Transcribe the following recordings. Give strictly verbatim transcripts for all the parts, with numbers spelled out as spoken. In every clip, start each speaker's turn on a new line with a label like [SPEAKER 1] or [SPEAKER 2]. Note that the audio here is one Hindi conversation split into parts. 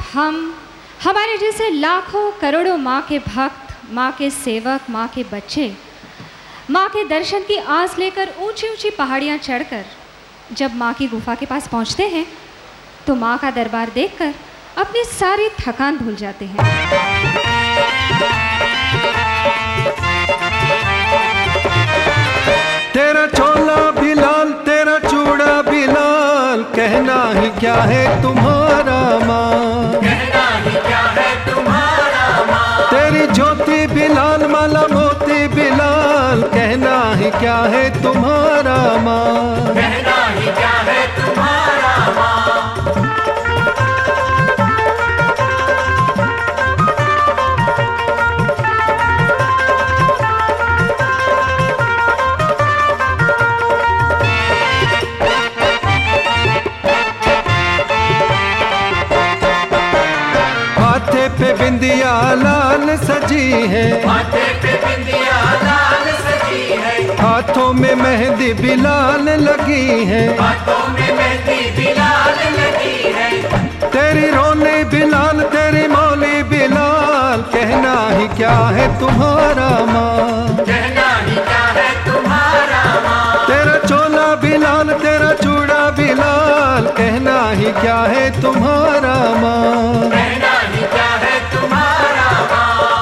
[SPEAKER 1] हम हमारे जैसे लाखों करोड़ों माँ के भक्त, माँ के सेवक, माँ के बच्चे माँ के दर्शन की आस लेकर ऊंची ऊंची पहाड़ियाँ चढ़कर जब माँ की गुफा के पास पहुँचते हैं तो माँ का दरबार देखकर अपनी सारी थकान भूल जाते हैं।
[SPEAKER 2] तेरा चोला भी लाल, तेरा चूड़ा भी लाल, कहना ही क्या है तुम्हारा माँ,
[SPEAKER 3] कहना ही क्या है तुम्हारा माँ।
[SPEAKER 2] तेरी ज्योति भी लाल, माला मोती भी लाल, कहना ही क्या है तुम्हारा माँ,
[SPEAKER 3] कहना ही क्या है तुम्हारा माँ।
[SPEAKER 2] माथे पे बिंदिया लाल सजी है,
[SPEAKER 3] माथे पे बिंदिया लाल सजी है,
[SPEAKER 2] हाथों में मेहंदी भी लाल लगी है,
[SPEAKER 3] हाथों में मेहंदी भी लाल लगी है।
[SPEAKER 2] तेरी रोने भी लाल, तेरी मौली भी लाल, कहना ही क्या है तुम्हारा माँ,
[SPEAKER 3] कहना ही क्या है तुम्हारा माँ।
[SPEAKER 2] तेरा चोला भी लाल, तेरा चूड़ा भी लाल, कहना ही क्या है तुम्हारा माँ,
[SPEAKER 3] कहना ही क्या है तुम्हारा माँ।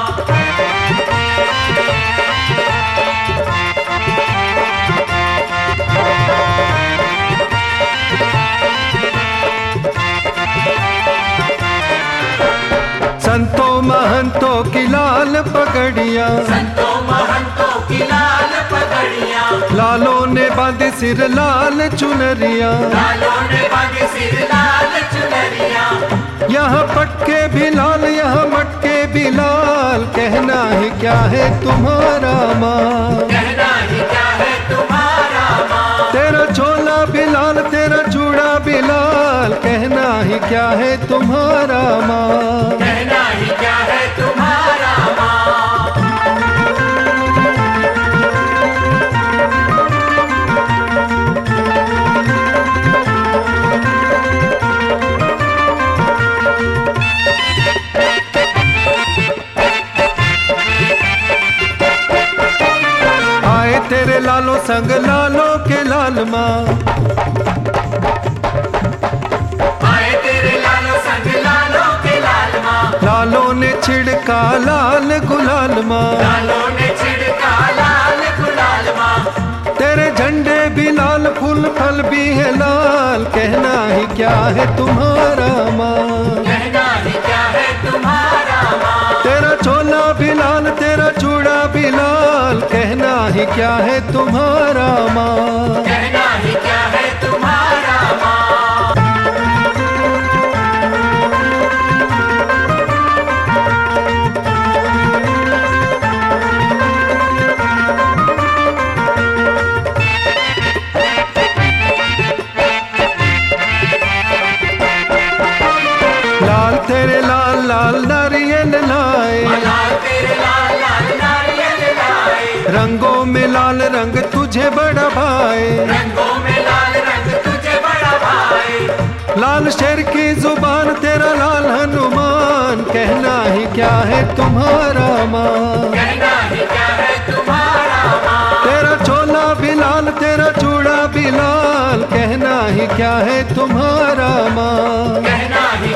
[SPEAKER 2] संतों महंतों की लाल पगड़ियाँ,
[SPEAKER 3] संतों महंतों की लाल पगड़ियाँ,
[SPEAKER 2] लालों ने बांधे सिर लाल चुनरियाँ,
[SPEAKER 3] लालों ने बांधी सिर लाल चुनरियाँ।
[SPEAKER 2] यहाँ पटके भी लाल, यहाँ मटके भी लाल, कहना ही क्या है तुम्हारा माँ,
[SPEAKER 3] कहना ही क्या है तुम्हारा माँ।
[SPEAKER 2] तेरा चोला भी लाल, तेरा चूड़ा भी लाल, कहना ही क्या है तुम्हारा माँ,
[SPEAKER 3] कहना ही क्या है तुम्हारा माँ।
[SPEAKER 2] आए तेरे लालो संग लालों के लाल माँ,
[SPEAKER 3] आए तेरे लालो संग लालों के लाल माँ,
[SPEAKER 2] लालों ने छिड़का लाल गुलाल माँ,
[SPEAKER 3] लालों ने छिड़का लाल गुलाल माँ।
[SPEAKER 2] तेरे झंडे भी लाल, फूल फल भी है लाल, कहना ही क्या है तुम्हारा माँ,
[SPEAKER 3] कहना ही क्या है तुम्हारा माँ।
[SPEAKER 2] तेरा चोला भी लाल, तेरा चूड़ा भी लाल, कहना ही क्या है तुम्हारा माँ,
[SPEAKER 3] कहना ही क्या है तुम्हारा माँ।
[SPEAKER 2] लाल तेरे लाल लाल नारियल लाए,
[SPEAKER 3] लाल तेरे लाल लाल नारियल लाए,
[SPEAKER 2] रंगों में लाल रंग तुझे बड़ा भाए,
[SPEAKER 3] रंगों में लाल रंग तुझे बड़ा भाई।
[SPEAKER 2] लाल शेर की जुबान, तेरा लाल हनुमान, कहना ही क्या है तुम्हारा माँ,
[SPEAKER 3] कहना ही क्या है तुम्हारा माँ।
[SPEAKER 2] तेरा चोला भी लाल, तेरा चूड़ा भी लाल, कहना ही क्या है तुम्हारा माँ,
[SPEAKER 3] कहना ही